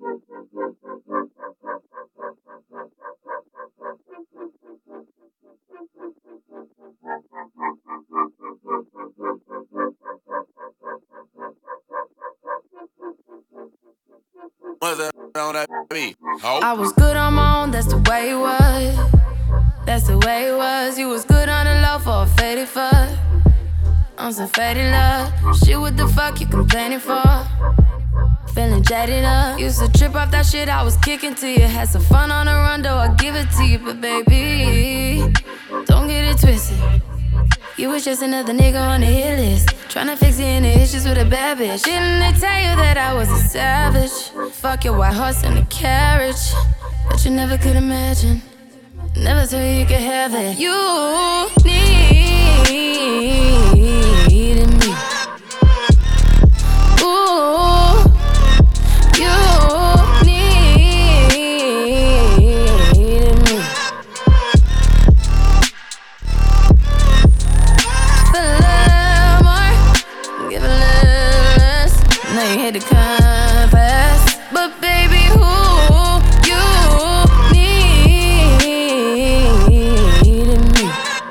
What's that on that beat? I was good on my own, that's the way it was. That's the way it was. You was good on the low for a faded fuck. On some faded love. Shit, what the fuck you complaining for? Feeling jaded up. Used to trip off that shit I was kicking to you. Had some fun on the run, though I give it to you. But baby, don't get it twisted. You was just another nigga on the hit list. Tryna fix any issues with a bad bitch. Didn't they tell you that I was a savage? Fuck your white horse and a carriage. But you never could imagine. Never thought you could have it. You needed me. Ooh, you needed me. Feel a little more, give a little less. Now you hit the compass, but baby, who you needed me.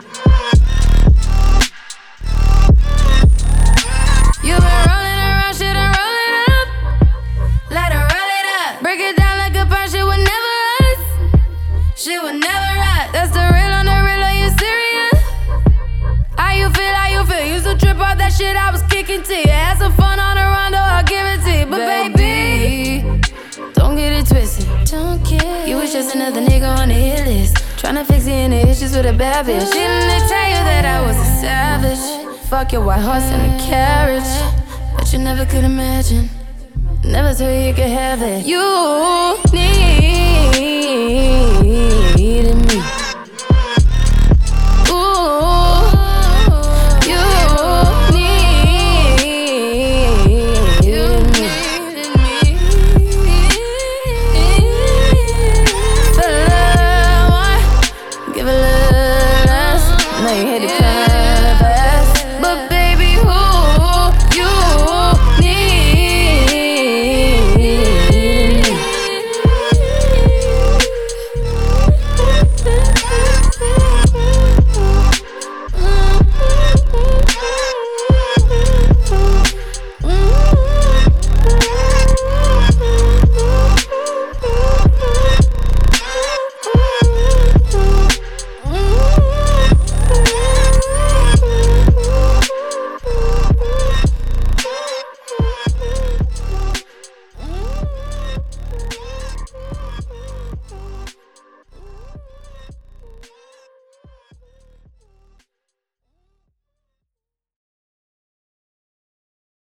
You been rolling around, shit, and roll it up. Let her roll it up. Break it down like a pound, shit would never rust. Shit would never rust. That's the real on the real, are you serious? How you feel, how you feel? Used to trip off that shit I was kicking to you. Had some fun on the run, though I'll give it to you. But baby, don't get it twisted. Don't get you was just another nigga on the hit list. Tryna fix any issues with a bad bitch. Didn't they tell you that I was a savage? Fuck your white horse and a carriage. But you never could imagine. Never thought you could have it. You need